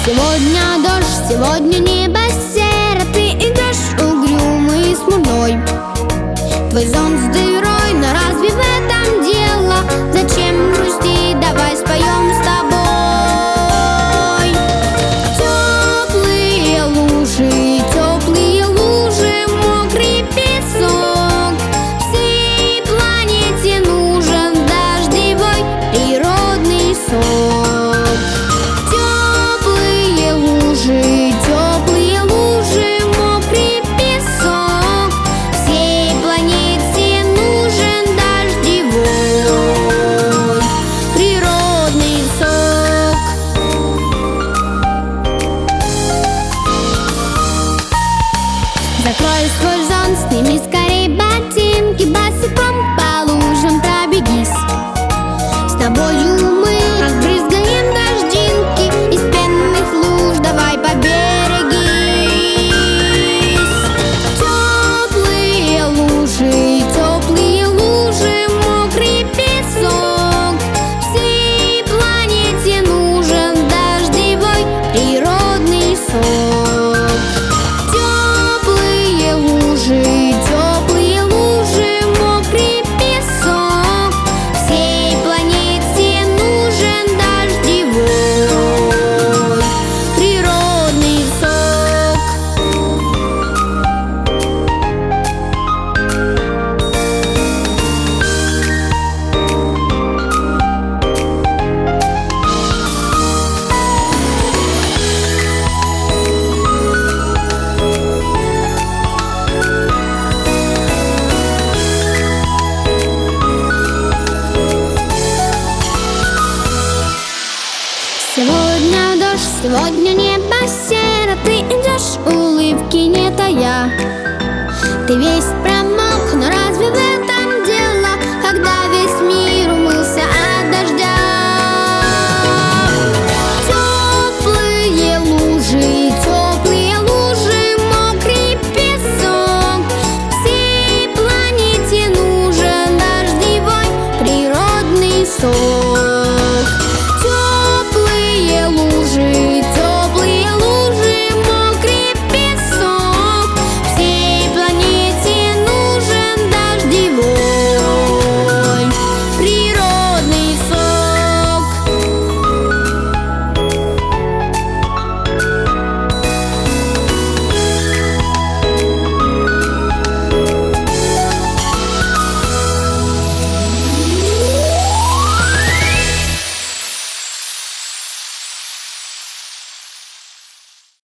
Сегодня дождь, сегодня небо серо, ты идешь угрюмый и смурной. Твой зонт с дырой, но разве в этом дело? Зачем грустить, давай споем с тобой. Теплые лужи, мокрый песок. Всей планете нужен дождевой природный сок. Теплые лужи, мокрый песок. Всей планете нужен дождевой природный сок. Закрой свой зонт, сними скорей ботинки, босиком по лужам пробегись. С тобою мы разбрызгаем дождинки, из пенных луж давай поберегись. Теплые лужи, мокрый песок. Всей планете нужен дождевой природный сок. Теплые лужи, мокрый песок. Всей планете нужен дождевой природный сок. Сегодня дождь, сегодня небо серо, ты идешь, улыбки не тая. Ты весь промок.